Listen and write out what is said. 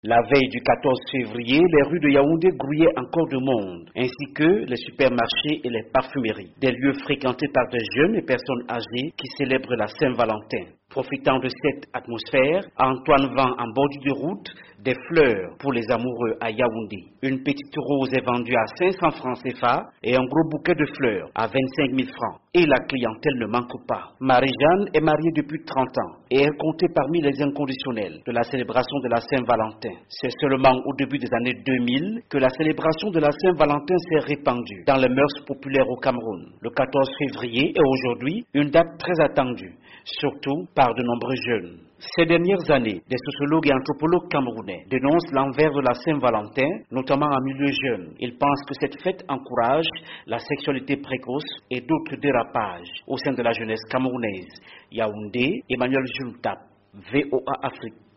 La veille du 14 février, les rues de Yaoundé grouillaient encore de monde, ainsi que les supermarchés et les parfumeries, des lieux fréquentés par des jeunes et personnes âgées qui célèbrent la Saint-Valentin. Profitant de cette atmosphère, Antoine vend en bordure de route des fleurs pour les amoureux à Yaoundé. Une petite rose est vendue à 500 francs CFA et un gros bouquet de fleurs à 25 000 francs. Et la clientèle ne manque pas. Marie-Jeanne est mariée depuis 30 ans et est comptée parmi les inconditionnels de la célébration de la Saint-Valentin. C'est seulement au début des années 2000 que la célébration de la Saint-Valentin s'est répandue dans les mœurs populaires au Cameroun. Le 14 février est aujourd'hui une date très attendue, surtout par de nombreux jeunes. Ces dernières années, des sociologues et anthropologues camerounais dénoncent l'envers de la Saint-Valentin, notamment en milieu jeune. Ils pensent que cette fête encourage la sexualité précoce et d'autres dérapages au sein de la jeunesse camerounaise. Yaoundé, Emmanuel Juntap, VOA Afrique.